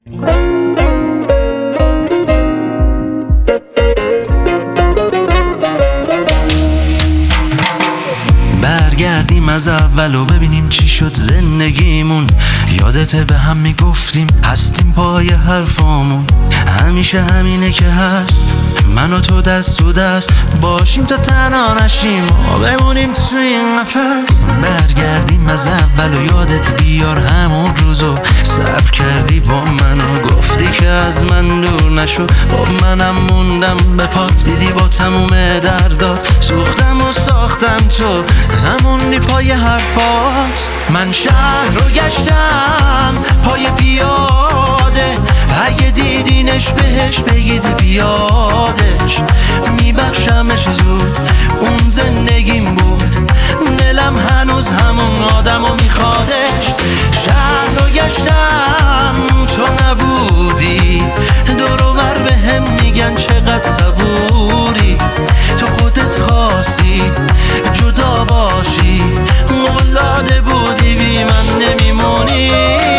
برگردیم از اول و ببینیم چی شد زندگیمون. یادته به هم میگفتیم هستیم پای حرفامون. همیشه همینه که هست، من و تو دست تو دست باشیم تا تنها نشیم و بمونیم تو این قفس. برگردیم از اول و یادت بیار همون روزو صبر کردی با من و گفتی که از من دور نشو. با منم موندم به پات، دیدی با تموم دردات سوختم و ساختم، تو نموندی پای حرفات. من شهر رو گشتم پای پیاده، اگه دیدینش بهش بگید بیادش. میبخشمش زود، اون زندگیم بود، دلم هنوز همون آدمو میخوادش. شهر رو گشتم تو نبودی، دور و بر به هم میگن چقدر صبوری. تو خودت خواستی جدا باشی، قول داده بودی بی من نمیمونی.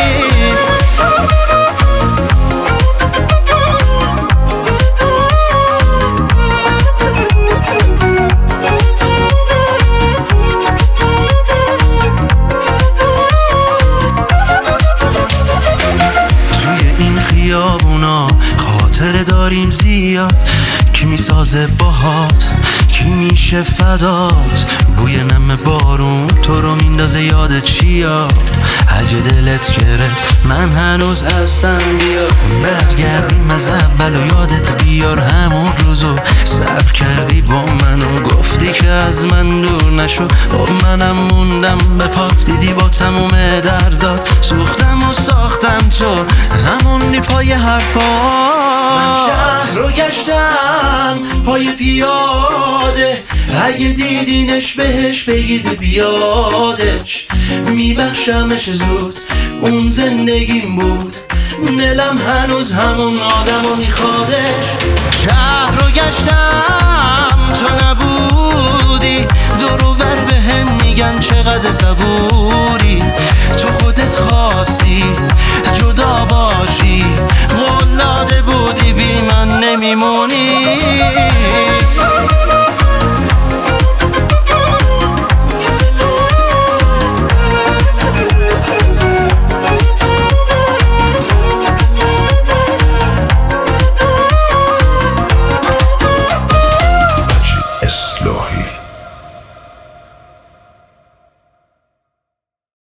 خاطره داریم زیاد، کی میسازه باهات، کی میشه فدات. بوی نم بارون تو رو میندازه یاد چیا، اگه دلت گرفت من هنوز هستم بیا. برگردیم از اول و یادت بیار همون روزو صبر کردی با من و گفتی که از من دور نشو. با منم موندم به پات، دیدی با تموم دردات سوختم و ساختم، تو نموندی پای حرفات. من شهر رو گشتم پای پیاده، اگه دیدینش بهش بگید بیادش. میبخشمش زود، اون زندگیم بود، دلم هنوز همون آدمو میخوادش. شهر رو گشتم تو نبودی، دور و بر به هم میگن چقدر صبوری.